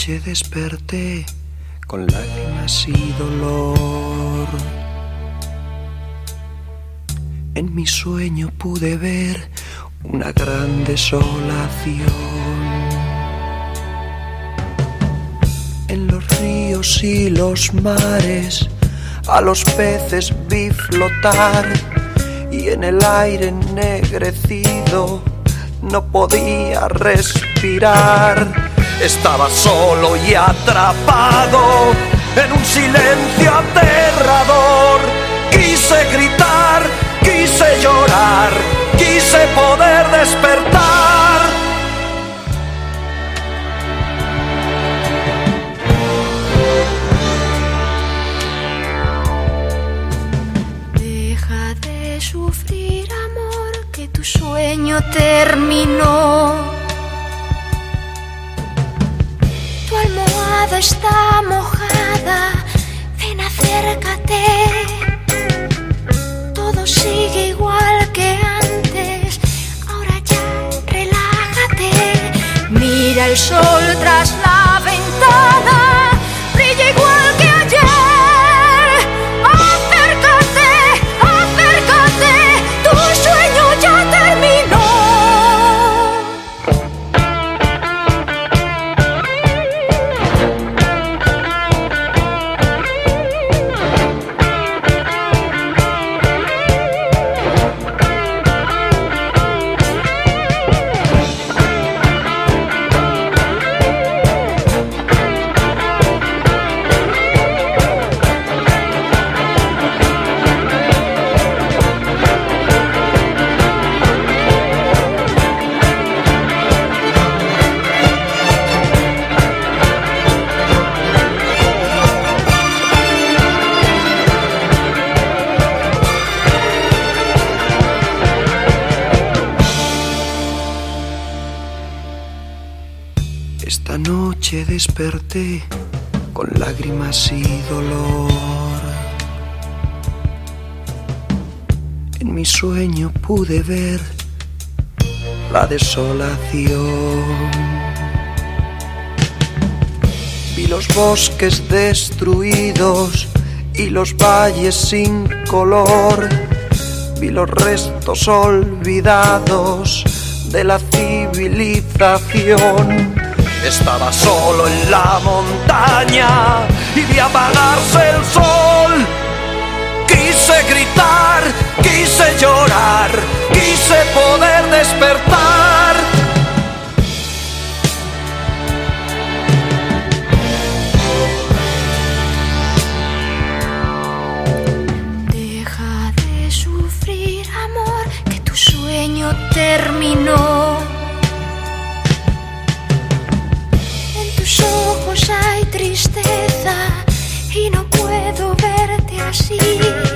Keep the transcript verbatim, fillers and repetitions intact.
noche desperté con lágrimas y dolor. En mi sueño pude ver una gran desolación. En los ríos y los mares a los peces vi flotar, y en el aire ennegrecido no podía respirar. Estaba solo y atrapado en un silencio aterrador. Quise gritar, quise llorar, quise poder despertar. Deja de sufrir, amor, que tu sueño terminó. Tu almohada está mojada, ven, acércate. Todo sigue igual que antes, ahora ya relájate. Mira el sol tras la ventana, brilla igual que ayer. Acércate, acércate, tu sueño ya terminó. Esta noche desperté con lágrimas y dolor. En mi sueño pude ver la desolación. Vi los bosques destruidos y los valles sin color. Vi los restos olvidados de la civilización. Estaba solo en la montaña y vi apagarse el sol. Quise gritar, quise llorar, quise poder despertar. Deja de sufrir, amor, que tu sueño terminó. Tus ojos hay tristeza y no puedo verte así.